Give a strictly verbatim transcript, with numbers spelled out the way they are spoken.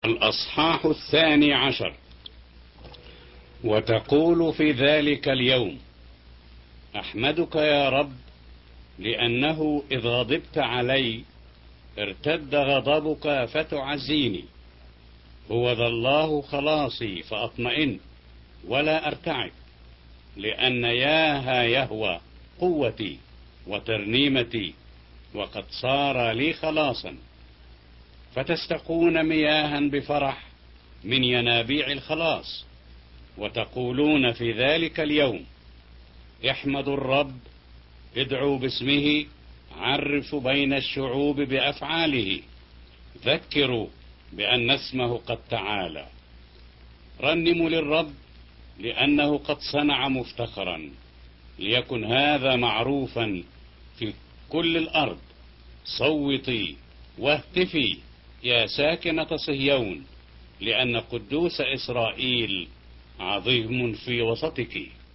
الأصحاح الثاني عشر. وتقول في ذلك اليوم: أحمدك يا رب، لأنه إذ غضبت علي ارتد غضبك فتعزيني. هو ذا الله خلاصي فأطمئن ولا أرتعب، لأن ياها يهوى قوتي وترنيمتي، وقد صار لي خلاصا. فتستقون مياها بفرح من ينابيع الخلاص، وتقولون في ذلك اليوم: احمدوا الرب، ادعوا باسمه، عرفوا بين الشعوب بأفعاله، ذكروا بأن اسمه قد تعالى. رنموا للرب، لأنه قد صنع مفتخرا، ليكن هذا معروفا في كل الأرض. صوتي واهتفي يا ساكنة صهيون، لأن قدوس إسرائيل عظيم في وسطك.